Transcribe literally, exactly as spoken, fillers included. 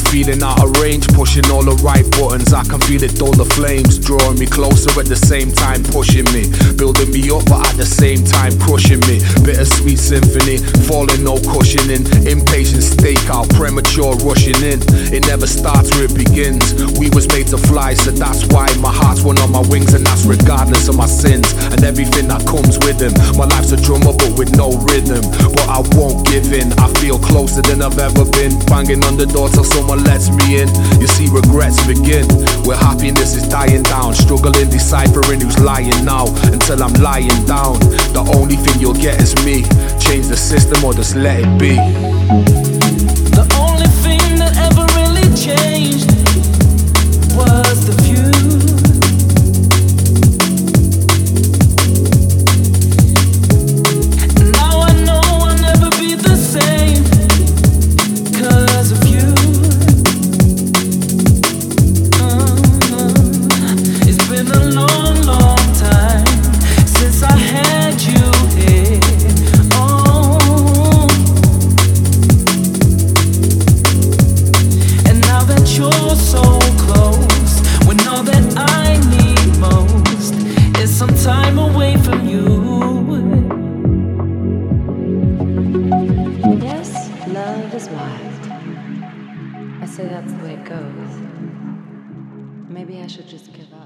feeling out of range, pushing all the right buttons. I can feel it, all the flames drawing me closer at the same time, pushing me, building me up, but at the same time crushing me. Bittersweet symphony, falling, no cushioning. Impatient stakeout, premature rushing in. It never starts where it begins. We was made to fly, so that's why my heart's one on my wings, and that's regardless of my sins and everything that comes with them. My life's a drummer but with no rhythm, but I won't give in. I feel closer than I've ever been, banging on the door till someone lets me in. You see, regrets begin where happiness is dying down, struggling, deciphering who's lying now until I'm lying down. The only thing you'll get is me. Change the system or just let it be. The only thing that ever really changed was the view. Now I know I'll never be the same 'cause of you. Uh-huh. It's been a long, long time since I had you here. Oh. And now that you're so close, when all that I need most is some time away from you. Yes, love is wild. I say that's the way it goes. Maybe I should just give up.